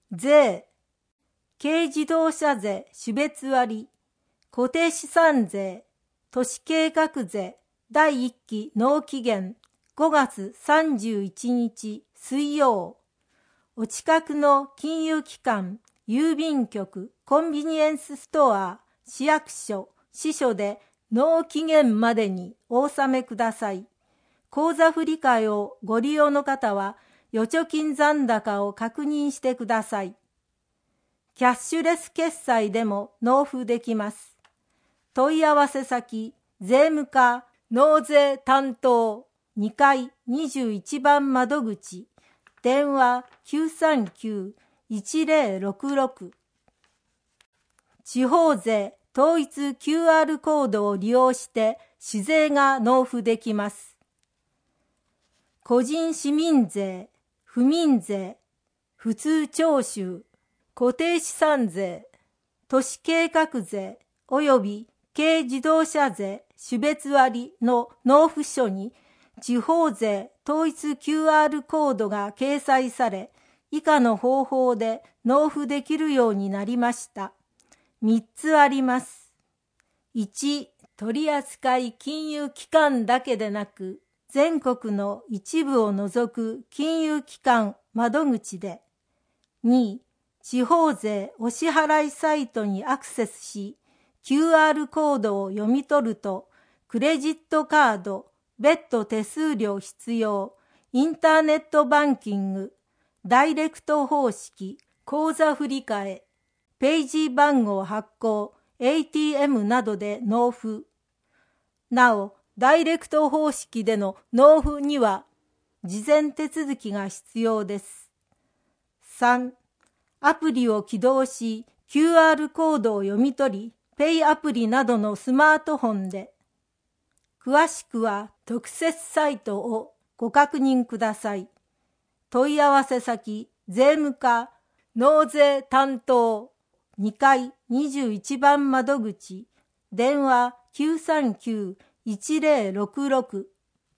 税、軽自動車税種別割、固定資産税、都市計画税第1期納期限5月31日水曜。お近くの金融機関、郵便局、コンビニエンスストア、市役所、支所で納期限までにお納めください。口座振替をご利用の方は預貯金残高を確認してください。キャッシュレス決済でも納付できます。問い合わせ先、税務課納税担当2階21番窓口、電話 939-1066。地方税統一 QR コードを利用して市税が納付できます。個人市民税、府民税、普通徴収、固定資産税、都市計画税および軽自動車税種別割の納付書に地方税統一 QR コードが掲載され、以下の方法で納付できるようになりました。3つあります。1、取扱金融機関だけでなく、全国の一部を除く金融機関窓口で。2、地方税お支払いサイトにアクセスし、QR コードを読み取ると、クレジットカード、別途手数料必要、インターネットバンキング、ダイレクト方式、口座振替、ページ番号発行、ATM などで納付。なお、ダイレクト方式での納付には、事前手続きが必要です。3、アプリを起動し、QR コードを読み取り、ペイアプリなどのスマートフォンで。詳しくは特設サイトをご確認ください。問い合わせ先、税務課納税担当2階21番窓口、電話 939-1066。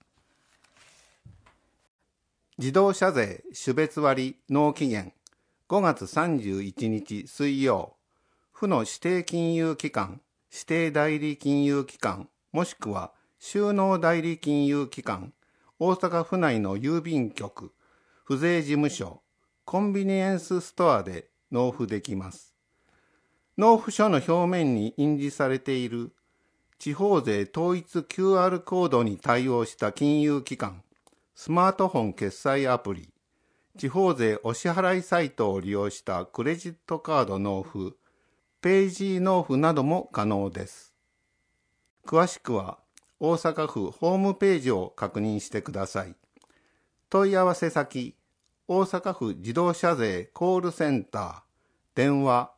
自動車税種別割納期限5月31日水曜。府の指定金融機関、指定代理金融機関、もしくは収納代理金融機関、大阪府内の郵便局、府税事務所、コンビニエンスストアで納付できます。納付書の表面に印字されている地方税統一 QR コードに対応した金融機関、スマートフォン決済アプリ、地方税お支払いサイトを利用したクレジットカード納付、ページ納付なども可能です。詳しくは大阪府ホームページを確認してください。問い合わせ先、大阪府自動車税コールセンター、電話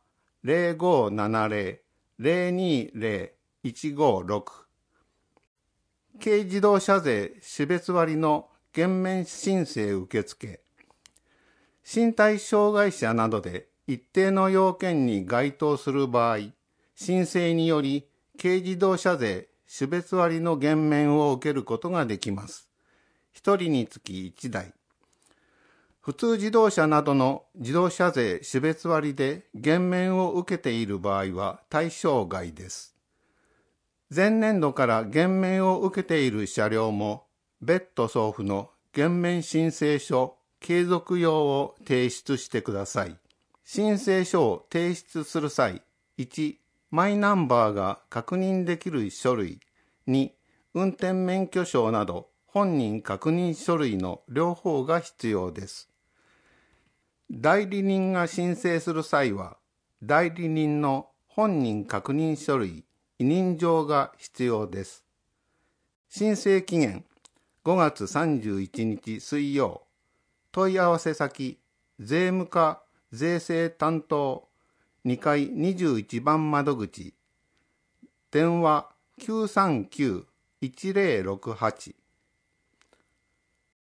0570-020-156。軽自動車税種別割の減免申請受付。身体障害者などで一定の要件に該当する場合、申請により軽自動車税種別割の減免を受けることができます。1人につき1台。普通自動車などの自動車税種別割で減免を受けている場合は対象外です。前年度から減免を受けている車両も、別途送付の減免申請書継続用を提出してください。申請書を提出する際、1、マイナンバーが確認できる書類、2、運転免許証など本人確認書類の両方が必要です。代理人が申請する際は、代理人の本人確認書類、委任状が必要です。申請期限5月31日水曜。問い合わせ先、税務課税制担当2階21番窓口、電話 939-1068